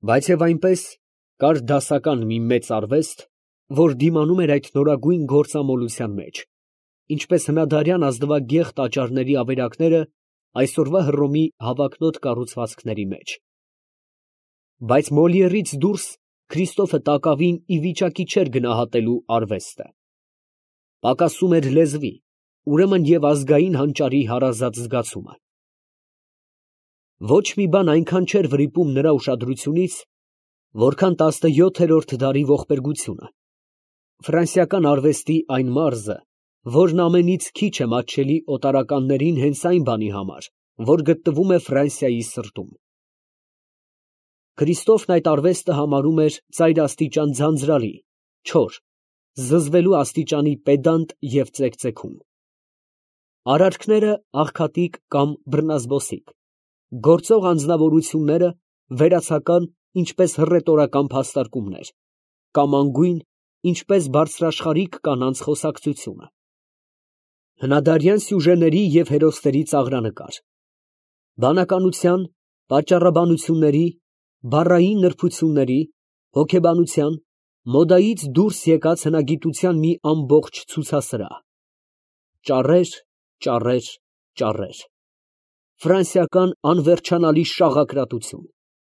Բայց եւ այնպես կար դասական մի մեծ արվեստ, որ դիմանում էր այդ նորագույն գործամոլության մեջ, ինչպես հնադարյան ազնվագեղ տաճարների ավերակները այսօրվա Հռոմի հավակնոտ կառուցվածքների մեջ։ Բայց Մոլիերից դուրս Քրիստոֆը տակավին ի վիճակի չէր գնահատելու արվեստը։ Պակասում էր լեզվի, ուրեմն և ազգային հանճարի հարազատ զգացումը։ Ոչ մի բան այնքան չէր վրիպում նրա ուշադրությունից, որքան 17-րդ դարի ողբերգությունը, ֆրանսիական արվեստի այն մարզը, որն ամենից քիչ է մատչելի օտարականներին հենց այն բանի համար, որ գտնվում է Ֆրանսիայի սրտում։ Քրիստոֆն այդ արվեստը համարում էր ծայրաստիճան ձանձրալի, չոր, զզվելու աստիճանի պեդանտ և ծեկծեքում։ Արարքները աղքատիկ կամ բռնազբոսիկ, գործող անձնավորությունները վերացական, ինչպես հռետորական փաստարկումներ, կամ անգույն, ինչպես բարձրաշխարհիկ կանանց խոսակցությունը։ Հնադարյան սյուժեների և հերոսների ծաղրանկար, բանականության, պատճառաբանությունների, բառային նրբությունների, հոգեբանության, մոդայից դուրս եկած հնագիտության մի ամբողջ ցուցասրահ, ճառեր, ճառեր, ճառեր, ֆրանսիական անվերջանալի շաղակրատություն։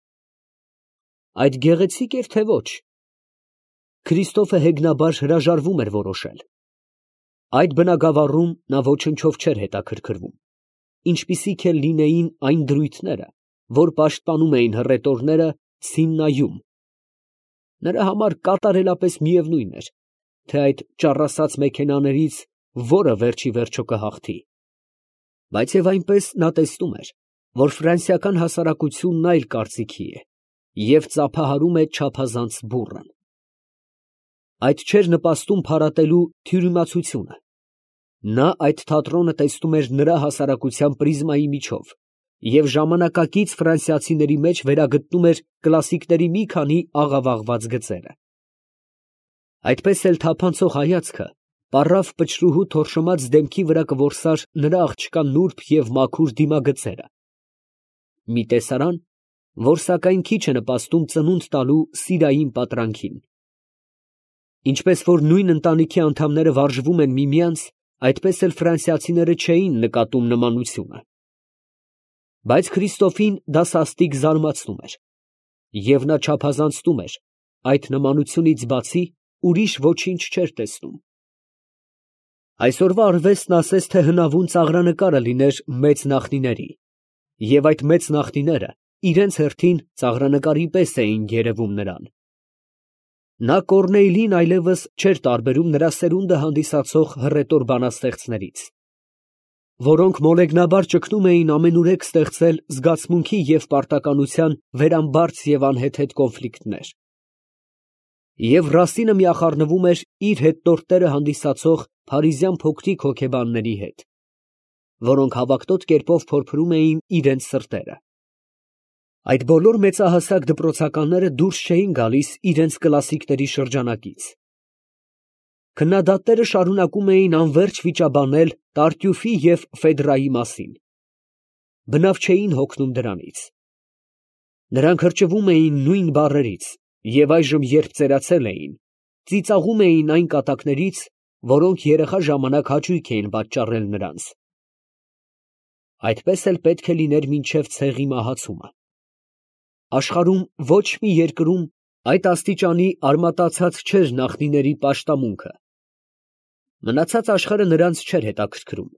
Այդ գեղեցիկ էր, թե ոչ։ Քրիստոֆը հեգնաբար հրաժարվում էր որոշել։ Այդ բնագավառում նա ոչնչով չէր հետաքրքրվում, ինչպիսիք էլ լինեին այն դրույթները, որ պաշտպանում էին հռետորները Սիննայում։ Նրա համար կատարելապես միևնույն էր, թե այդ ճառասած մեքենաներից որը վերջ ի վերջո կհաղթի։ Բայց և այնպես նա տեսնում էր, որ ֆրանսիական հասարակությունն այլ կարծիքի է և ծափահարում է չափազանց բուռն։ Այդ չէր նպաստում փարատելու թյուրիմացությունը։ Նա այդ թատրոնը տեսնում էր նրա հասարակության պրիզմայի միջով և ժամանակակից ֆրանսիացիների մեջ վերագտնում էր կլասիկների մի քանի աղավաղված գծերը։ Այդպես էլ թափանցող հայացքը պառավ փչրուհու թորշոմած դեմքի վրա կորսար նրա աղջկա նուրբ և մաքուր դիմագծերը։ Մի տեսարան, որ սակայն քիչ է նպաստում ծնունդ տալու սիրային պատրանքին։ Ինչպես որ նույն ընտանիքի անդամները վարժվում են միմյանց, այդպես էլ ֆրանսիացիները չէին նկատում նմանությունը։ Բայց Քրիստոֆին դա սաստիկ զարմացնում էր, և նա չափազանցնում էր, այդ նմանությունից բացի ուրիշ ոչինչ չէր տեսնում։ Այսօրվա արվեստն ասես թե հնավուն ծաղրանկարը լիներ մեծ նախնիների, և այդ մեծ նախնիները իրենց հերթին ծաղրանկարի պես էին երևում նրան։ Նա Կոռնեյլին այլևս չէր տարբերում նրա սերունդը հանդիսացող հռետոր բանաստեղծներից, որոնք մոլեգնաբար ճգնում էին ամենուրեք ստեղծել զգացմունքի և պարտականության վերամբարձ և անհեթեթ կոնֆլիկտներ։ Եվ Ռասինը միախառնվում էր իր հետնորդները հանդիսացող փարիզյան փոքրիկ հոգեբանների հետ, որոնք հավակնոտ կերպով փորփրում էին իրենց սրտերը։ Այդ բոլոր մեծահասակ դպրոցականները դուրս չէին գալիս իրենց կլասիկների շրջանակից։ Քննադատները շարունակում էին անվերջ վիճաբանել Տարտյուֆի և Ֆեդրայի մասին։ Բնավ չէին հոգնում դրանից։ Նրանք հրճվում էին նույն բառերից և այժմ, երբ ծերացել էին, ծիծաղում էին այն կատակներից, որոնք երեխա ժամանակ հաճույք էին պատճառել նրանց։ Այդպես էլ պետք է լիներ մինչև ցեղի մահացումը։ Աշխարհում ոչ մի երկրում այդ աստիճանի արմատացած չէր նախնիների պաշտամունքը։ Մնացած աշխարհը նրանց չէր հետաքրքրում։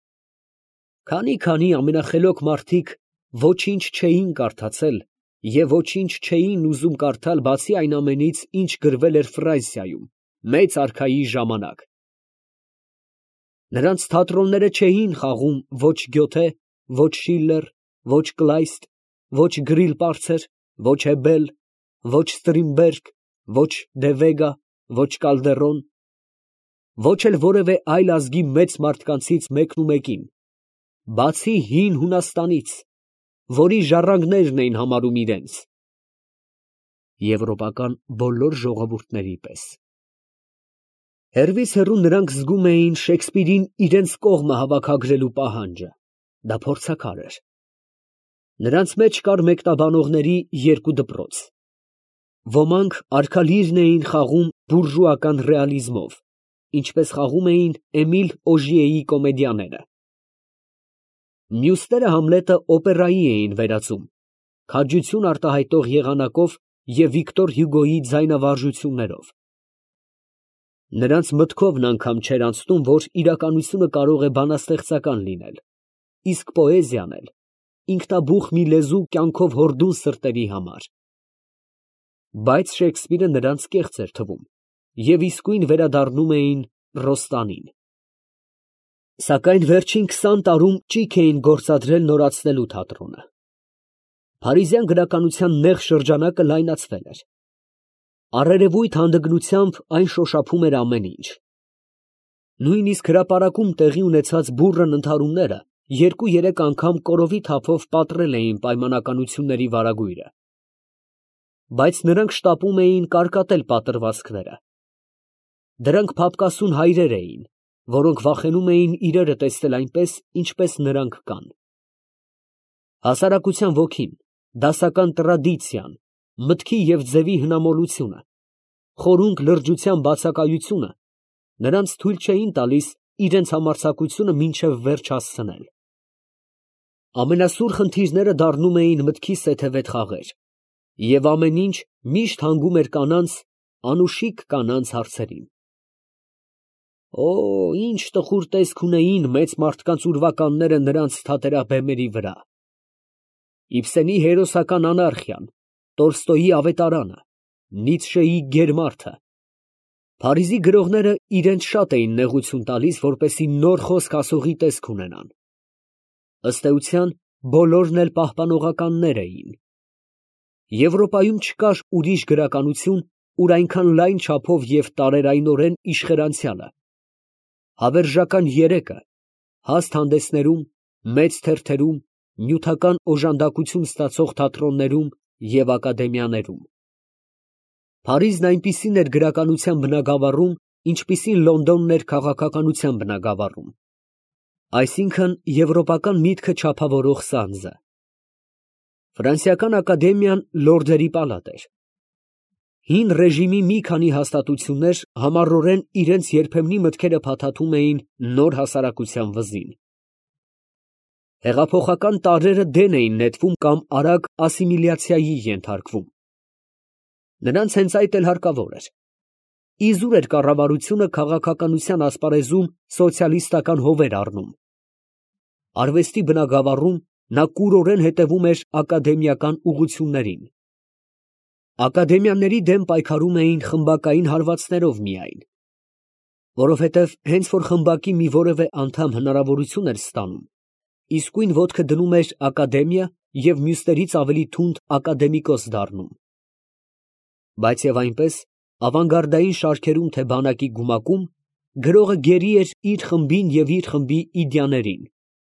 Քանի ամենախելոք մարդիկ ոչինչ չէին կարդացել և ոչինչ չէին ուզում կարդալ բացի այն ամենից, ինչ գրվել էր Ֆրանսիայում, մեծ արքայի ժամանակ։ Նրանց թատրոնները չէին խաղում ոչ Գյոթե, ոչ Շիլլեր, ոչ Կլայստ, ոչ Գրիլ֊Պարցեր, ոչ Հեբել, ոչ Ստրինբերգ, ոչ Դե ոչ Կալդերոն, ոչ էլ որևէ այլ ազգի մեծ մարդկանցից մեկնումեկին, բացի հին Հունաստանից, որի ժառանգներն էին համարում իրենց, եվրոպական բոլոր ժողովուրդների պես։ Հեռվից հեռու նրանք զգում էին Շեքսպիրին իրենց կողմը հավաքագրելու պահանջը. դա փորձաքար էր։ Նրանց մեջ կար մեկնաբանողների երկու դպրոց, Ոմանք արքալիրն էին խաղում բուրժուական ռեալիզմով, ինչպես խաղում էին Էմիլ Օժիեի կոմեդիաները։ Մյուսները Համլետը օպերայի էին վերածում, քաջություն արտահայտող եղանակով և Վիկտոր Հյուգոյի ձայնավարժություններով։ Նրանց մտքովն անգամ չէր անցնում, որ իրականությունը կարող է բանաստեղծական լինել, իսկ պոեզիան էլ ինքնաբուխ մի լեզու կյանքով հորդուն սրտերի համար։ Բայց Շեքսպիրը նրանց կեղծ էր թվում և իսկույն վերադառնում էին Ռոստանին։ Սակայն վերջին 20 տարում ճիգ էին գործադրել նորացնելու թատրոնը։ Փարիզյան գրականության նեղ շրջանակը լայնացվել էր։ Առերևույթ հանդգնությամբ այն շոշափում էր ամեն ինչ։ Նույնիսկ հրապարակում տեղի ունեցած բուռն ընդհարումները 2-3 անգամ կորովի թափով պատռել էին պայմանականությունների վարագույրը։ Բայց նրանք շտապում էին կարկատել պատրվազքները։ Դրանք փափկասուն հայրեր էին, որոնք վախենում էին իրերը տեսնել այնպես, ինչպես նրանք կան։ Հասարակության ոգին, դասական տրադիցիան, մտքի և ձևի հնամոլությունը, խորունկ լրջության բացակայությունը նրանց թույլ չէին տալիս իրենց համարձակությունը մինչև վերջ հասցնել։ Ամենասուր խնդիրները դառնում էին մտքի սեթևետ խաղեր, և ամեն ինչ միշտ հանգում էր կանանց, անուշիկ կանանց հարցերին։ Օ, ինչ տխուր տեսք ունեին մեծ մարդկանց ուրվականները նրանց թատերաբեմերի վրա։ Իբսենի հերոսական անարխիան, Տոլստոյի ավետարանը, Նիցշեի գերմարդը։ Փարիզի գրողները իրենց շատ էին նեղություն տալիս, որպեսզի նոր խոսք ասողի տեսք ունենան։ Ըստ էության, բոլորն էլ պահպանողականներ էին։ Եվրոպայում չկար ուրիշ գրականություն, ուր այնքան լայն չափով և տարերայնորեն իշխերանցյալը, հավերժական երեկը, հաստ հանդեսներում, մեծ թերթերում, նյութական օժանդակություն ստացող թատրոններում և ակադեմիաներում։ Փարիզն այնպիսին էր գրականության բնագավառում, ինչպիսին Լոնդոնն էր քաղաքականության բնագավառում, այսինքն եվրոպական միտքը չափավորող սանձը։ Ֆրանսիական ակադեմիան լորդերի պալատ էր։ Հին ռեժիմի մի քանի հաստատություններ համառորեն իրենց երբեմնի մտքերը փաթաթում էին նոր հասարակության վզին։ Հեղափոխական տարրերը դեն էին նետվում կամ արագ ասիմիլյացիայի ենթարկվում։ Նրանց հենց այդ էլ հարկավոր էր։ Իզուր էր կառավարությունը քաղաքականության ասպարեզում սոցիալիստական հովեր առնում։ Արվեստի բնագավառում նա կուրորեն հետևում էր ակադեմիական ուղղություններին։ Ակադեմիաների դեմ պայքարում էին խմբակային հարվածներով միայն, որովհետև հենց որ խմբակի մի որևէ անդամ հնարավորություն էր ստանում, իսկույն ոտքը դնում էր ակադեմիա և մյուսներից ավելի թունդ ակադեմիկոս դառնում։ Բայց և այնպես, ավանգարդային շարքերում թե բանակի գումակում, գրողը գերի էր իր խմբին և իր խմբի իդեաներին։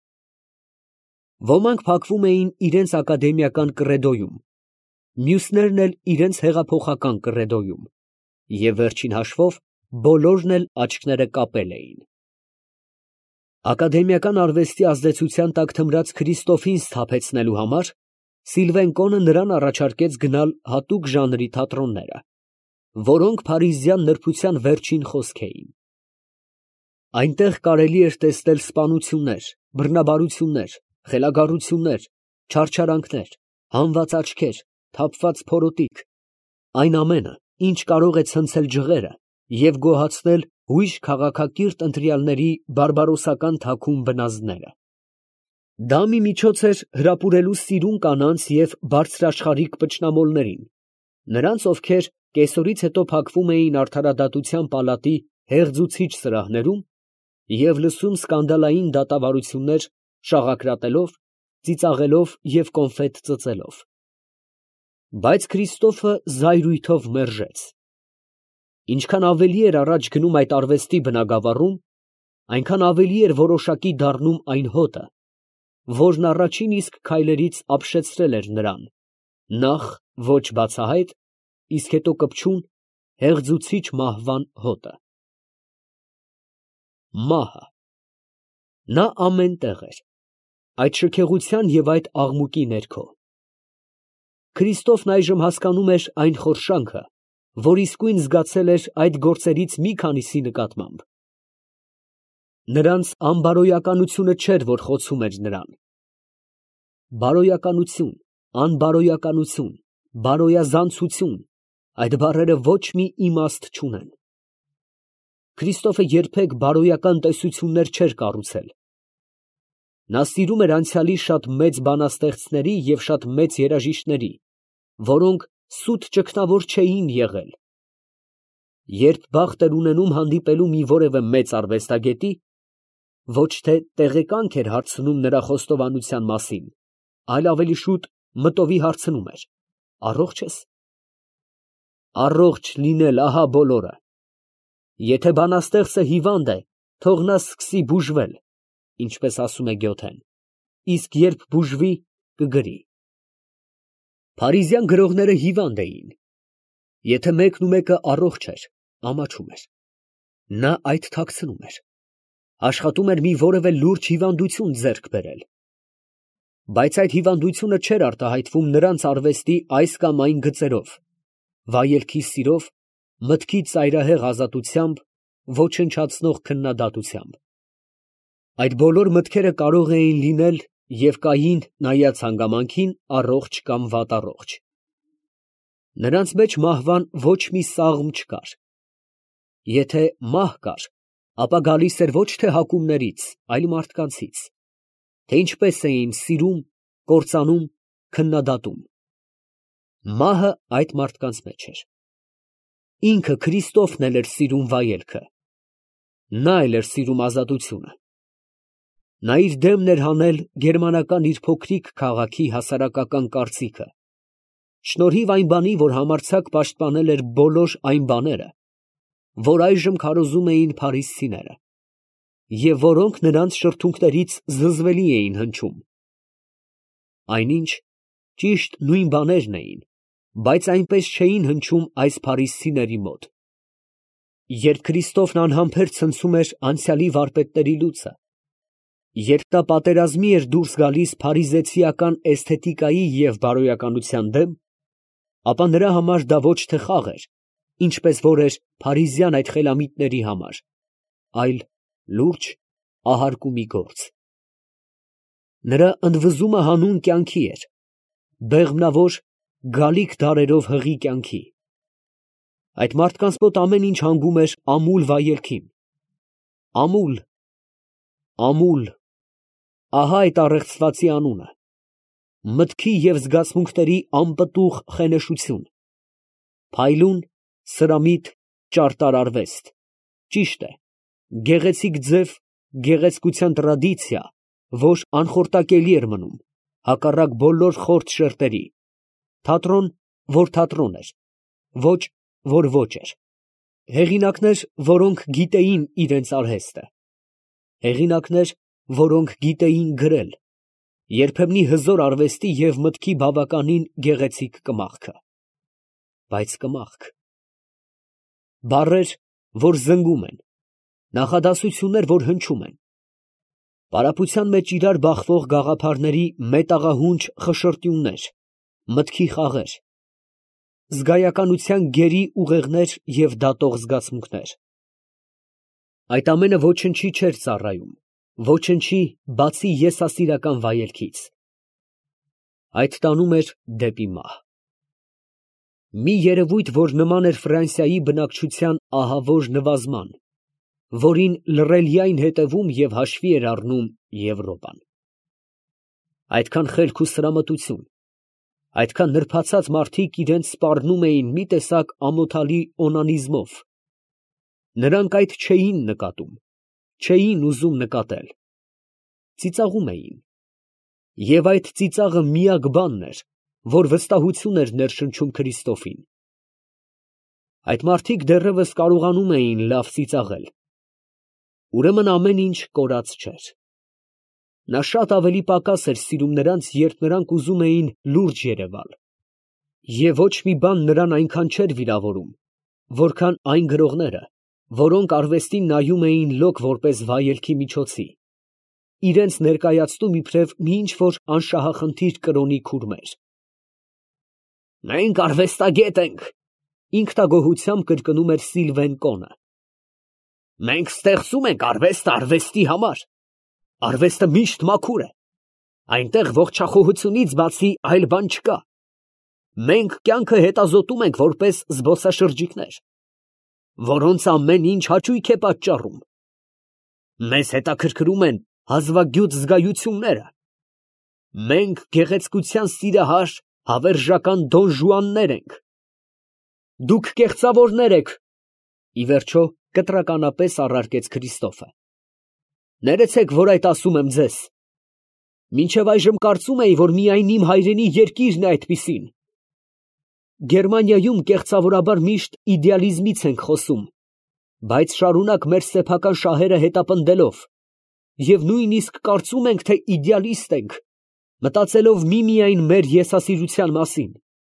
Ոմանք փակվում էին իրենց ակադեմիական կռեդոյում, մյուսներն էլ իրենց հեղափոխական կռեդոյում, և վերջին հաշվով բոլորն էլ աչքները կապել էին։ Ակադեմիական արվեստի ազդեցության տակ թմրած Քրիստոֆին սթափեցնելու համար Սիլվեն Կոնը նրան առաջարկեց գնալ հատուկ ժանրի թատրոնները, որոնք փարիզյան նրբության վերջին խոսք էին։ Այնտեղ կարելի էր տեսնել սպանություններ, բռնաբարություններ, խելագարություններ, չարչարանքներ, հանված աչքեր, թափված փորոտիք, այն ամենը, ինչ կարող է ցնցել ջղերը և գոհացնել հույժ քաղաքակիրթ ընտրյալների բարբարոսական թաքուն բնազդները։ Դա մի միջոց էր հրապուրելու սիրուն կանանց և բարձրաշխարհիկ պճնամոլներին, նրանց, ովքեր կեսօրից հետո փակվում էին արդարադատության պալատի հեղձուցիչ սրահներում և լսում սկանդալային դատավարություններ շաղակրատելով, ծիծաղելով և կոնֆետ ծծելով։ Բայց Քրիստոֆը զայրույթով մերժեց։ Ինչքան ավելի էր առաջ գնում այդ արվեստի բնագավառում, այնքան ավելի էր որոշակի դառնում այն հոտը, որն առաջին իսկ քայլերից ապշեցրել էր նրան, նախ ոչ բացահայտ, իսկ հետո կպչուն, հեղձուցիչ մահվան հոտը։ Մահը։ Նա ամեն տեղ էր, այդ շքեղության և այդ աղմուկի ներքո։ Քրիստոֆն այժմ հասկանում էր այն խորշանքը, որ իսկույն զգացել էր այդ գործերից մի քանիսի նկատմամբ։ Նրանց անբարոյականությունը չէր, որ խոցում էր նրան։ Բարոյականություն, անբարոյականություն, բարոյազանցություն, այդ բառերը ոչ մի իմաստ չունեն։ Քրիստոֆը երբեք բարոյական տեսություններ չէր կառուցել։ Նա սիրում էր անցյալի շատ մեծ բանաստեղծների և շատ մեծ երաժիշտների, որոնք սուտ ճգնավոր չէին եղել։ Երբ բախտ էր ունենում հանդիպելու մի որևէ մեծ արվեստագետի, ոչ թե տեղեկանք էր հարցնում նրա խոստովանության մասին, այլ ավելի շուտ մտովի հարցնում էր. «Առողջ ես»։ Առողջ լինել, ահա բոլորը։ Եթե բանաստեղծը հիվանդ է, թող նա սկսի բուժվել, ինչպես ասում է Գյոթեն, իսկ երբ բուժվի, կգրի։ Փարիզյան գրողները հիվանդ էին։ Եթե մեկն ու մեկը առողջ էր, ամաչում էր։ Նա այդ թաքցնում էր։ Աշխատում էր մի որևէ լուրջ հիվանդություն ձեռք բերել։ Բայց այդ հիվանդությունը չէր արտահայտվում նրանց արվեստի այս կամ այն գծերով, վայելքի սիրով, մտքի ծայրահեղ ազատությամբ, ոչնչացնող քննադատությամբ։ Այդ բոլոր մտքերը կարող էին լինել և կային նայած հանգամանքին առողջ կամ վատառողջ։ Նրանց մեջ մահվան ոչ մի սաղմ չկար։ Եթե մահ կար, ապա գալիս էր ոչ թե հակումներից, այլ մարդկանցից, թե ինչպես էին սիրում, կործանում, քննադատում։ Մահը այդ մարդկանց մեջ էր։ Ինքը Քրիստոֆն էլ էր սիրում վայելքը։ Նա էլ էր սիրում ազատությունը։ Նա իր դեմն էր հանել գերմանական իր փոքրիկ քաղաքի հասարակական կարծիքը, շնորհիվ այն բանի, որ համարձակ պաշտպանել էր բոլոր այն բաները, որ այժմ քարոզում էին փարիզցիները, և որոնք նրանց շրթունքներից զզվելի էին հնչում։ Այնինչ, ճիշտ նույն բաներն էին, բայց այնպես չէին հնչում այս փարիզցիների մոտ։ Երբ Քրիստոֆն անհամբեր ցնցում էր անցյալի վարպետների լուծը, երբ նա պատերազմի էր դուրս գալիս փարիզեցիական էսթետիկայի և բարոյականության դեմ, ապա նրա համար դա ոչ թե խաղ էր, ինչպես որ էր փարիզյան այդ խելամիտների համար, այլ լուրջ ահարկումի գործ։ Նրա ընդվզումը հանուն կյանքի էր, բեղմնավոր, գալիք դարերով հղի կյանքի։ Այդ մարդկանց մոտ ամեն ինչ հանգում էր ամուլ վայելքին։ Ամուլ, ամուլ, ահա այդ առեղծվածի անունը, մտքի և զգացմունքների անպտուղ խենեշություն, փայլուն, սրամիտ, ճարտար արվեստ, ճիշտ է, գեղեցիկ ձև, գեղեցկության տրադիցիա, որ անխորտակելի էր մնում, հակառակ բոլոր խորթ շերտերի, թատրոն, որ թատրոն էր, ոճ, որ ոճ էր, հեղինակներ, որոնք գիտեին իրենց արհեստը, հեղինակներ, որոնք գիտեին գրել, երբեմնի հզոր արվեստի և մտքի բավականին գեղեցիկ կմախքը, բայց կմախք, բառեր, որ զնգում են, նախադասություններ, որ հնչում են, պարապության մեջ իրար բախվող գաղափարների մետաղահունչ խշշրտյուններ, մտքի խաղեր, զգայականության գերի ուղեղներ և դատող զգացմունքներ։ Այդ ամենը ոչնչի չէր ծառայում, ոչնչի, բացի եսասիրական վայելքից։ Այդ տանում էր դեպի մահ։ Մի երևույթ, որ նման էր Ֆրանսիայի բնակչության ահավոր նվազման, որին լռելիայն հետևում և հաշվի էր առնում Եվրոպան։ Այդքան խելք ու սրամտություն, այդքան նրբացած մարդիկ իրենց սպառնում էին մի տեսակ ամոթալի օնանիզմով։ Նրանք այդ չէին նկատում, չէին ուզում նկատել, ծիծաղում էին։ Եվ այդ ծիծաղը միակ բանն էր, որ վստահություն էր ներշնչում Քրիստոֆին։ Այդ մարդիկ դեռևս կարողանում էին լավ ծիծաղել։ Ուրեմն ամեն ինչ կորած չէր։ Նա շատ ավելի պակաս էր սիրում նրանց, երբ նրանք ուզում էին լուրջ երևալ։ Եվ ոչ մի բան նրան այնքան չէր վիրավորում, որքան այն գրողները, որոնք արվեստին նայում էին լոկ որպես վայելքի միջոցի, իրենց ներկայացնում իբրև մի ինչ֊որ անշահախնդիր կրոնի քուրմեր։ Մենք արվեստագետ ենք, ինքնագոհությամբ կրկնում էր Սիլվեն կոնը։ Մենք ստեղծում ենք արվեստ արվեստի համար։ Արվեստը միշտ մաքուր է։ Այնտեղ ողջախոհությունից բացի այլ բան չկա։ Մենք կյանքը հետազոտում ենք որպես զբոսաշրջիկներ, որոնց ամեն ինչ հաճույք է պատճառում։ Մեզ հետաքրքրում են հազվագյուտ զգայությունները։ Մենք գեղեցկության սիրահար հավերժական Դոն Ժուաններ ենք։ Դուք կեղծավորներ եք, ի վերջո կտրականապես առարկեց Քրիստոֆը։ Ներեցեք, որ այդ ասում եմ ձեզ։ Մինչև այժմ կարծում էի, որ միայն իմ հայրենի երկիրն է այդպիսին։ Գերմանիայում կեղծավորաբար միշտ իդեալիզմից ենք խոսում, բայց շարունակ մեր սեփական շահերը հետապնդելով և նույնիսկ կարծում ենք, թե իդեալիստ ենք, մտածելով միմիայն մեր եսասիրության մասին։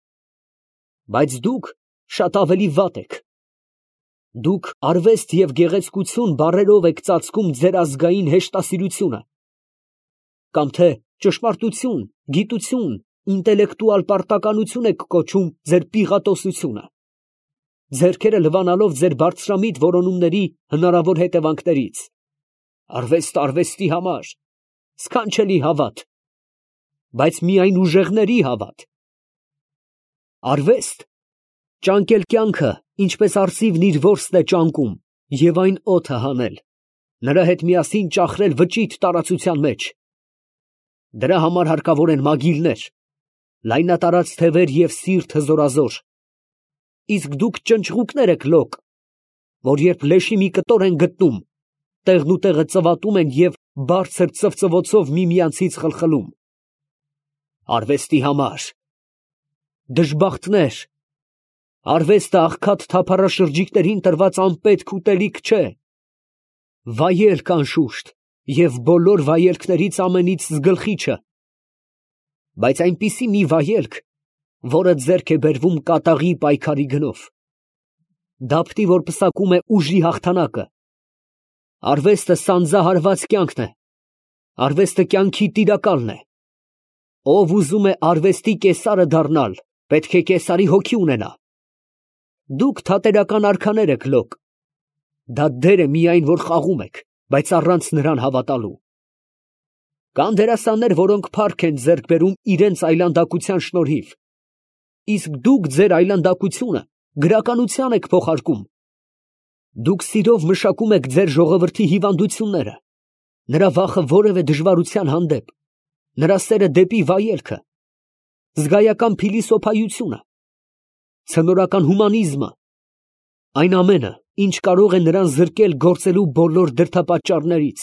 Բայց դուք շատ ավելի վատ եք։ Դուք արվեստ և գեղեցկություն բառերով եք ծածկում ձեր ազգային հեշտասիրությունը, կամ թե ճշմարտություն, գիտություն, ինտելեկտուալ պարտականություն եք կոչում ձեր պիղատոսությունը, ձեռքերը լվանալով ձեր բարձրամիտ որոնումների հնարավոր հետևանքներից։ Արվեստ արվեստի համար, սքանչելի հավատ, բայց միայն ուժեղների հավատ։ Արվեստ ճանկել կյանքը, ինչպես արծիվն իր որսն է ճանկում, և այն օդը հանել, նրա հետ միասին ճախրել վճիտ տարածության մեջ։ Դրա համար հարկավոր են մագիլներ, լայնատարած թևեր և սիրտ հզորազոր։ Իսկ դուք ճնճղուկներ եք լոկ, որ երբ լեշի մի կտոր են գտնում, տեղն ու տեղը ծվատում են և բարձր ծվծվոցով միմյանցից խլխլում։ Արվեստի համար, դժբախտներ, արվեստը աղքատ թափառաշրջիկներին տրված անպետք ուտելիք չէ, վայելք անշուշտ և բոլոր վայելքներից ամենից զգլխիչը, բայց այնպիսի մի վայելք, որը ձեռք է բերվում կատաղի պայքարի գնով, դափտի, որ պսակում է ուժի հաղթանակը։ Արվեստը սանձահարված կյանքն է, արվեստը կյանքի տիրակալն է։ Ով ուզում է արվեստի կեսարը դառնալ, պետք է կեսարի հոգի ունենա։ Դուք թատերական արքաներ եք լոկ, դա դեր է միայն, որ խաղում եք, բայց առանց նրան հավատալու։ Կան դերասաններ, որոնք փառք են ձեռք բերում իրենց այլանդակության շնորհիվ, իսկ դուք ձեր այլանդակությունը գրականության եք փոխարկում։ Դուք սիրով մշակում եք ձեր ժողովրդի հիվանդությունները, նրա վախը որևէ դժվարության հանդեպ, նրա սերը դեպի վայելքը, զգայական փիլիսոփայությունը, ցնորական հումանիզմը, այն ամենը, ինչ կարող է նրան զրկել գործելու բոլոր դրդապատճառներից։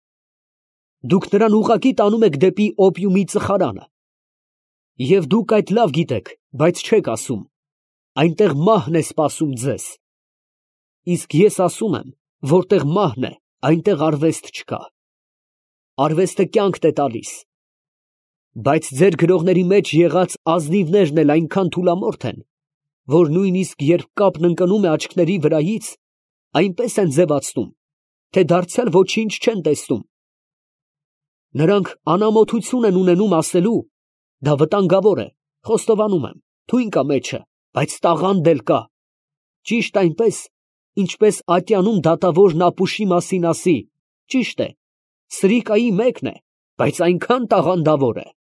Դուք նրան ուղղակի տանում եք դեպի օպիումի ծխարանը։ Եվ դուք այդ լավ գիտեք, բայց չեք ասում, այնտեղ մահն է սպասում ձեզ։ Իսկ ես ասում եմ, որտեղ մահն է, այնտեղ արվեստ չկա։ Արվեստը կյանքն է տալիս, բայց ձեր գրողների մեջ եղած ազնիվներն էլ այնքան թուլամորթ են, որ նույնիսկ երբ կապն ընկնում է աչքների վրայից, այնպես են ձևացնում, թե դարձյալ ոչինչ չեն տեսնում։ Նրանք անամոթություն են ունենում ասելու, դա վտանգավոր է, խոստովանում եմ, թույն կա մեջը, բայց տաղանդ էլ կա, ճիշտ այնպես, ինչպես ատյանում դատավորն ապուշի մասին ասի, ճիշտ է, սրիկայի մեկն է, բայց այնքան տաղանդավոր է։